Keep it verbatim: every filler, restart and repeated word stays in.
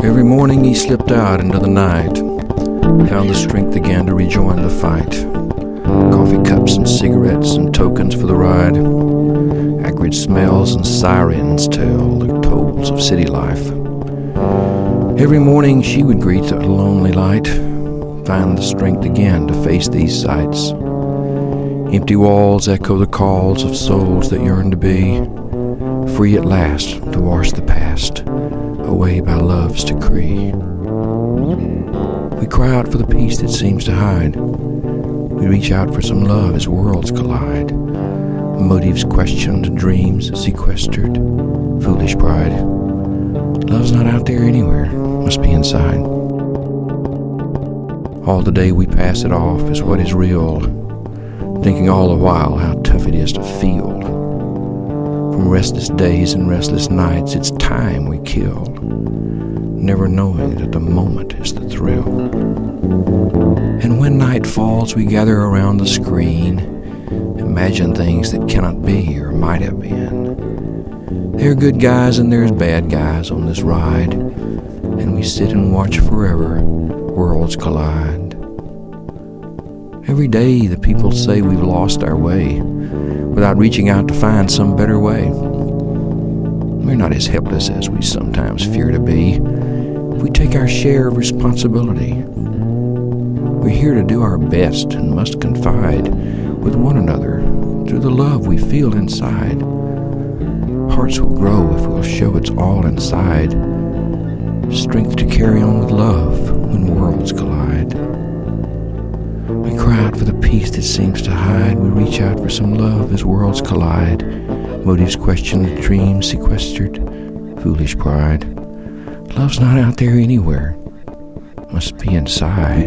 Every morning he slipped out into the night, found the strength again to rejoin the fight. Coffee cups and cigarettes and tokens for the ride. Acrid smells and sirens tell the tolls of city life. Every morning she would greet the lonely light, find the strength again to face these sights. Empty walls echo the calls of souls that yearn to be free at last to wash the past away by love's decree. We cry out for the peace that seems to hide. We reach out for some love as worlds collide. Motives questioned, dreams sequestered, foolish pride. Love's not out there anywhere, must be inside. All the day we pass it off as what is real, thinking all the while how tough it is to feel. From restless days and restless nights, it's time we kill, never knowing that the moment is the thrill. And when night falls, we gather around the screen, imagine things that cannot be or might have been. There are good guys and there's bad guys on this ride, and we sit and watch forever worlds collide. Every day the people say we've lost our way, without reaching out to find some better way. We're not as helpless as we sometimes fear to be. We take our share of responsibility. We're here to do our best and must confide with one another through the love we feel inside. Hearts will grow if we'll show it's all inside. Strength to carry on with love when worlds collide. We cry out for the peace that seems to hide. We reach out for some love as worlds collide. Motives questioned, dreams sequestered, foolish pride. Love's not out there anywhere, must be inside.